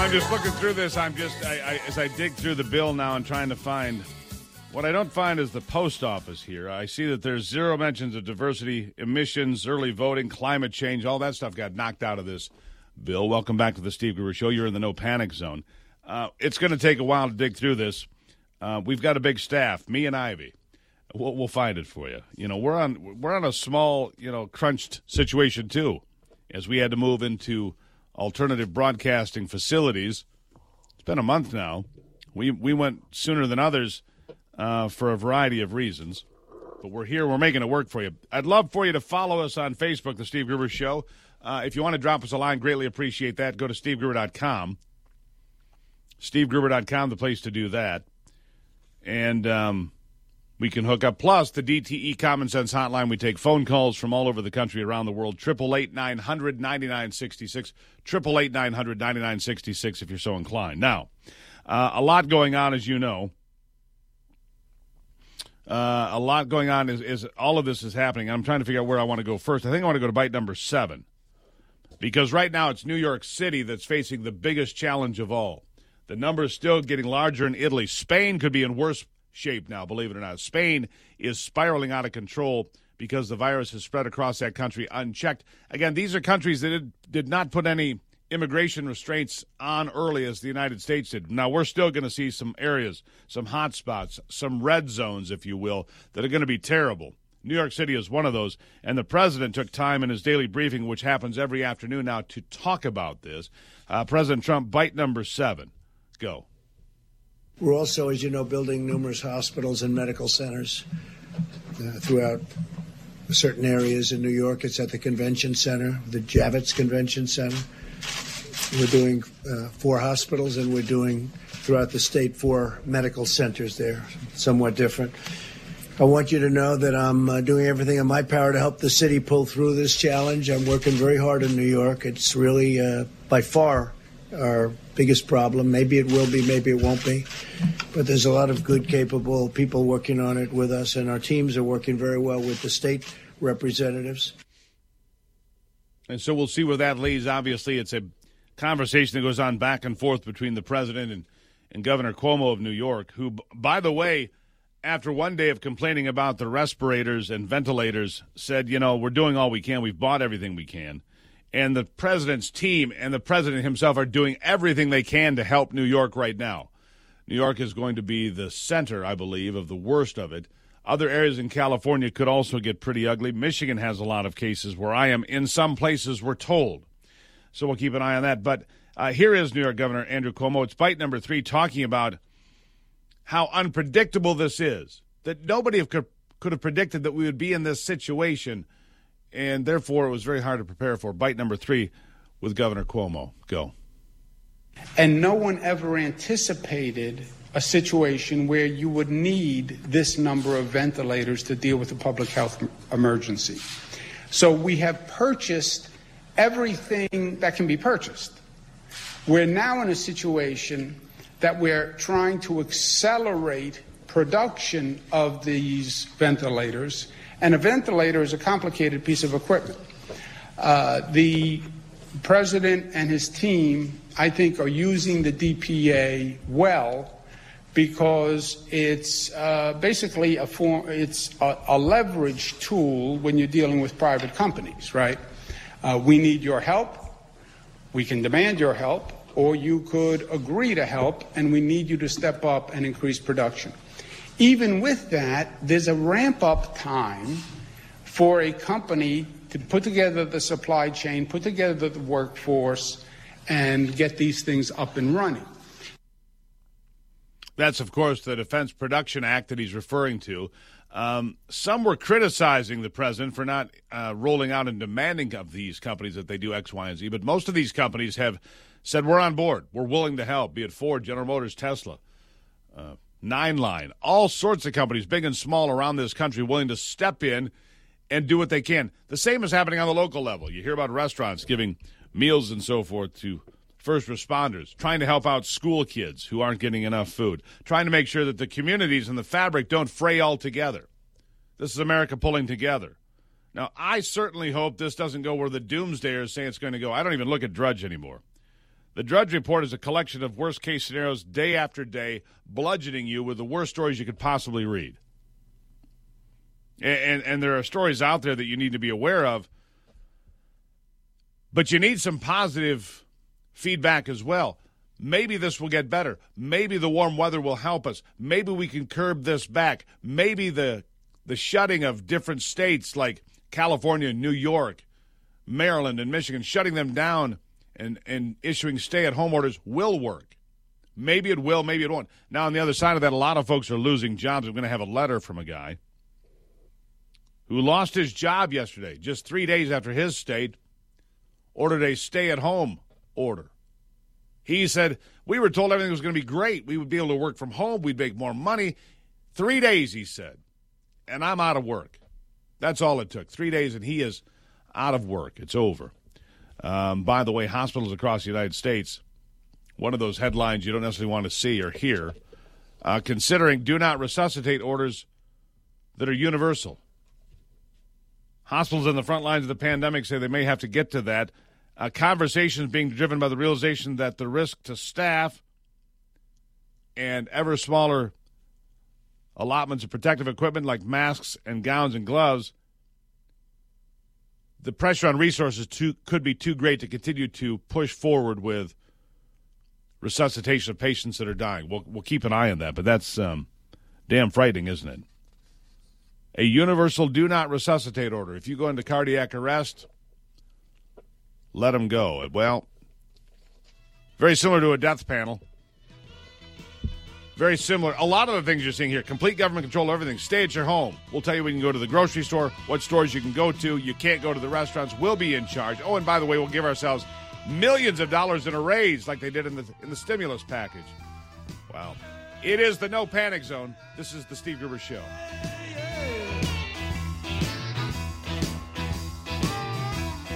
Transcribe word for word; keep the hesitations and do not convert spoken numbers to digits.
I'm just looking through this. I'm just, I, I, as I dig through the bill now and trying to find, what I don't find is the post office here. I see that there's zero mentions of diversity, emissions, early voting, climate change. All that stuff got knocked out of this bill. Welcome back to the Steve Gruber Show. You're in the no panic zone. Uh, it's going to take a while to dig through this. Uh, we've got a big staff, me and Ivy. We'll, we'll find it for you. You know, we're on we're on a small, you know, crunched situation too, as we had to move into alternative broadcasting facilities. It's been a month now. We we went sooner than others uh, for a variety of reasons, but we're here. We're making it work for you. I'd love for you to follow us on Facebook, The Steve Gruber Show. Uh, if you want to drop us a line, greatly appreciate that. Go to steve gruber dot com. steve gruber dot com, the place to do that. And um, we can hook up. Plus, the D T E Common Sense Hotline. We take phone calls from all over the country, around the world. eight eight eight, nine hundred, ninety-nine sixty-six. eight eight eight, nine hundred, ninety-nine sixty-six if you're so inclined. Now, uh, a lot going on, as you know. Uh, a lot going on is, is all of this is happening. I'm trying to figure out where I want to go first. I think I want to go to bite number seven. Because right now it's New York City that's facing the biggest challenge of all. The number is still getting larger in Italy. Spain could be in worse shape now, believe it or not. Spain is spiraling out of control because the virus has spread across that country unchecked. Again, these are countries that did, did not put any immigration restraints on early as the United States did. Now, we're still going to see some areas, some hot spots, some red zones, if you will, that are going to be terrible. New York City is one of those, and the president took time in his daily briefing, which happens every afternoon now, to talk about this. Uh, President Trump, bite number seven. Go. We're also, as you know, building numerous hospitals and medical centers uh, throughout certain areas in New York. It's at the convention center, the Javits Convention Center. We're doing uh, four hospitals, and we're doing throughout the state four medical centers there, somewhat different. I want you to know that I'm uh, doing everything in my power to help the city pull through this challenge. I'm working very hard in New York. It's really, uh, by far, our biggest problem. Maybe it will be, maybe it won't be. But there's a lot of good, capable people working on it with us, and our teams are working very well with the state representatives. And so we'll see where that leads. Obviously, it's a conversation that goes on back and forth between the president and, and Governor Cuomo of New York, who, by the way, after one day of complaining about the respirators and ventilators, said, you know, we're doing all we can. We've bought everything we can. And the president's team and the president himself are doing everything they can to help New York right now. New York is going to be the center, I believe, of the worst of it. Other areas in California could also get pretty ugly. Michigan has a lot of cases where I am in some places, we're told. So we'll keep an eye on that. But uh, here is New York Governor Andrew Cuomo. It's bite number three, talking about how unpredictable this is, that nobody could, could have predicted that we would be in this situation, and therefore it was very hard to prepare for. Bite number three with Governor Cuomo. Go. And no one ever anticipated a situation where you would need this number of ventilators to deal with the public health emergency. So we have purchased everything that can be purchased. We're now in a situation that we're trying to accelerate production of these ventilators. And a ventilator is a complicated piece of equipment. Uh, the president and his team, I think, are using the D P A well because it's uh, basically a form, it's a, a leverage tool when you're dealing with private companies, right? Uh, we need your help. We can demand your help, or you could agree to help, and we need you to step up and increase production. Even with that, there's a ramp-up time for a company to put together the supply chain, put together the workforce, and get these things up and running. That's, of course, the Defense Production Act that he's referring to. Um, some were criticizing the president for not uh, rolling out and demanding of these companies that they do X, Y, and Z, but most of these companies have said, we're on board, we're willing to help, be it Ford, General Motors, Tesla, uh, Nine Line, all sorts of companies, big and small, around this country willing to step in and do what they can. The same is happening on the local level. You hear about restaurants giving meals and so forth to first responders, trying to help out school kids who aren't getting enough food, trying to make sure that the communities and the fabric don't fray all together. This is America pulling together. Now, I certainly hope this doesn't go where the doomsdayers say it's going to go. I don't even look at Drudge anymore. The Drudge Report is a collection of worst-case scenarios day after day, bludgeoning you with the worst stories you could possibly read. And, and, and there are stories out there that you need to be aware of, but you need some positive feedback as well. Maybe this will get better. Maybe the warm weather will help us. Maybe we can curb this back. Maybe the the shutting of different states like California, New York, Maryland, and Michigan, shutting them down and, and issuing stay-at-home orders will work. Maybe it will, maybe it won't. Now, on the other side of that, a lot of folks are losing jobs. I'm going to have a letter from a guy who lost his job yesterday, just three days after his state ordered a stay-at-home order. He said, we were told everything was going to be great. We would be able to work from home. We'd make more money. Three days, he said, and I'm out of work. That's all it took. Three days, and he is out of work. It's over. Um, by the way, hospitals across the United States, one of those headlines you don't necessarily want to see or hear, uh, considering do not resuscitate orders that are universal. Hospitals on the front lines of the pandemic say they may have to get to that. Uh, conversations being driven by the realization that the risk to staff and ever smaller allotments of protective equipment like masks and gowns and gloves, the pressure on resources too, could be too great to continue to push forward with resuscitation of patients that are dying. We'll, we'll keep an eye on that, but that's um, damn frightening, isn't it? A universal do not resuscitate order. If you go into cardiac arrest, let them go. Well, very similar to a death panel. Very similar. A lot of the things you're seeing here, complete government control of everything. Stay at your home. We'll tell you when you can go to the grocery store, what stores you can go to. You can't go to the restaurants. We'll be in charge. Oh, and by the way, we'll give ourselves millions of dollars in a raise like they did in the in the stimulus package. Wow. It is the No Panic Zone. This is the Steve Gruber Show.